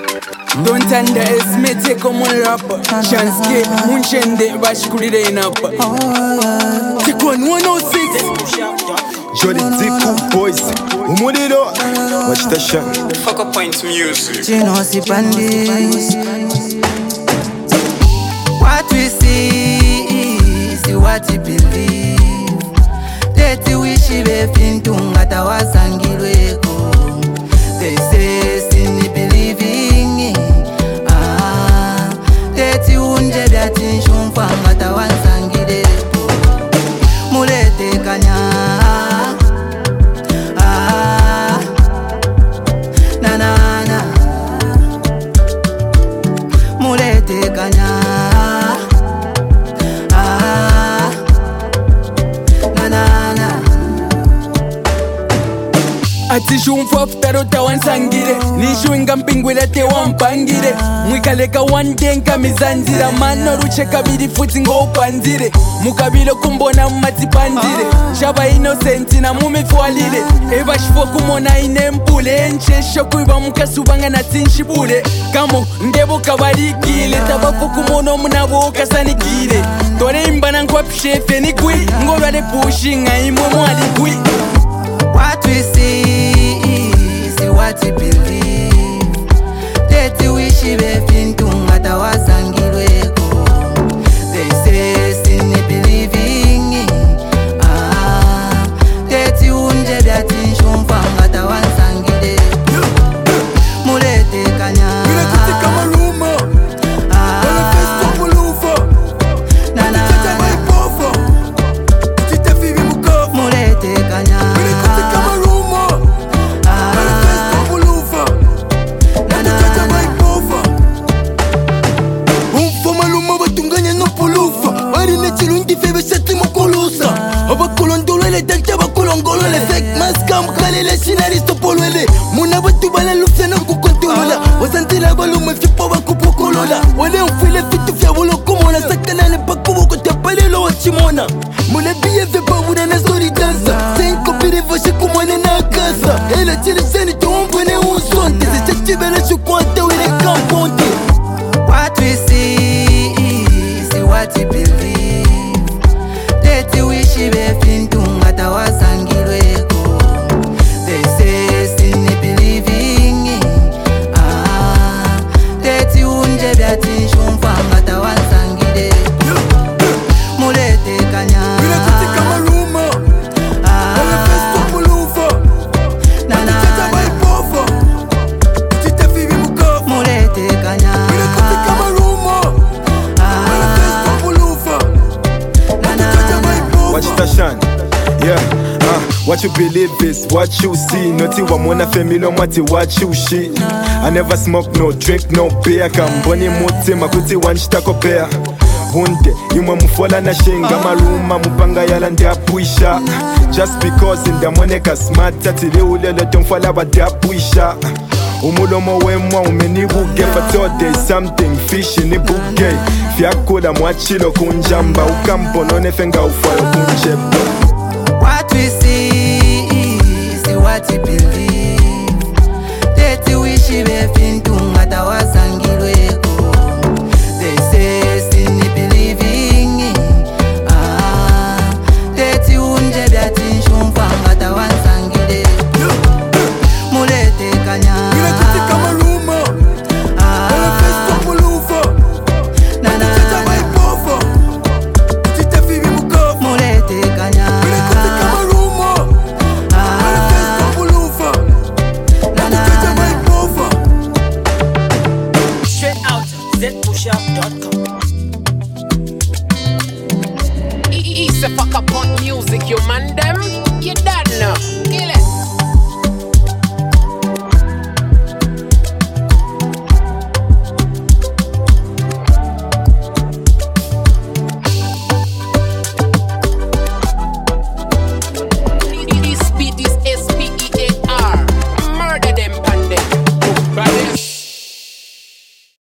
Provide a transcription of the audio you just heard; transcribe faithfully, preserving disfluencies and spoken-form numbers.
Don't underestimate como un rapper. Chance que un chende bashikulire inapa. Take one one oh six. Jolly Dick Boys. Umudiro. Watch the show. Fuck up point music. Chino si pandi. What we see is what we believe. Teti wishi befintu ngata wasangilweko. They say sini believing. Ah, teti unje biati shumfa ngata wasangilweko. Mulete kanya. Ah, na na na. Mulete kanya. Ati shumfa futaro tawansangire nishuinga mpingwira te wampangire mwikaleka wandenka mizanzira mano ruche kabiri futi ngoupanzire mukabilo kumbona mumatipandire shaba innocenti na mumifwalire evashifo kumona ine mpule enchesho kuiba mukasubanga na tinshibule kamo ndebo kabarikile tabafo kumono munabo kasanikire tore imbana nkwapshefe nikwi ngolwale pushinga imwe mwali kwi. What we see is what we believe. Teti wishi befintu ngata wasangilweko. They say sini believing. Ah, teti unje biati shumfa ngata wasangilweko. Mulete kanya. Scénariste polwele muna batu bala lufsana kukontrola wasantila balume fipo bakupokolola wale ufile fitu fya bolo kumona sakana ne pakubo kutapale lo wachimona muna biye ve bawuna na sori dansa cinco piri voshi kumone na casa ela chiri seni tombone usonte se chachibela shukwata wile kamponte. What we see is what we believe. Teti wishi befintu ngata wasangilweko. They say sini believing. Ah, teti unje biati shumfa ngata wasangile. Mulete kanya. Ah, na na. Mulete kanya. Watch the shine. Yeah. What you believe is what you see. Noti wa mwana family mwati what you shit. I never smoke, no drink, no beer. Kamboni muti makuti wanshitako pea. Hunde, yumwe mufola na shinga maruma mupanga yala ndiapuisha. Just because indamoneka smart atile ulele tonfala badiapuisha. Umulomo wemwa umenibuge fatode something fishy ni buge. Fiakula mwachilo kunjamba ukampono nefenga ufalo kunjeba. What we see is what we believe. Teti wishi befintu ngata wasangilweko. They say sini believing. Ah, teti unje biati shumfa ngata wasangilweko. Mulete kanya. Z push up dot com. Easy fuck up on music, you man them. You done now. Kill it.